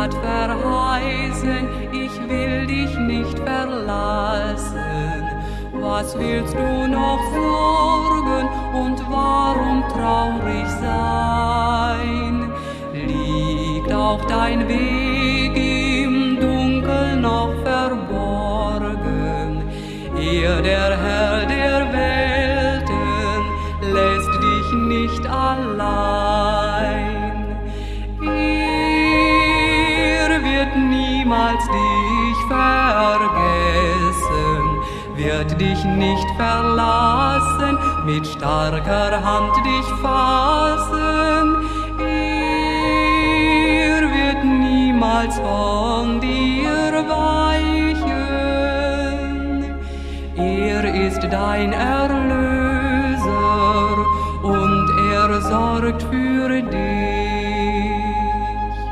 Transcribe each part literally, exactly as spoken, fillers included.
hat verheißen, ich will dich nicht verlassen. Was willst du noch sorgen und warum traurig sein? Liegt auch dein Weg im Dunkel noch verborgen? Er, der Herr der Welten, lässt dich nicht allein. Er wird niemals dich vergessen, wird dich nicht verlassen, mit starker Hand dich fassen. Er wird niemals von dir weichen. Er ist dein Erlöser und er sorgt für dich.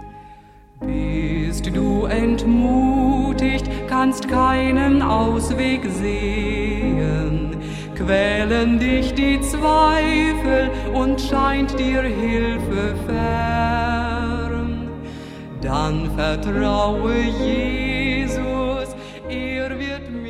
Bist du entmutigt, kannst keinen Ausweg sehen, quälen dich die Zweifel und scheint dir Hilfe fern, dann vertraue Jesus, er wird mir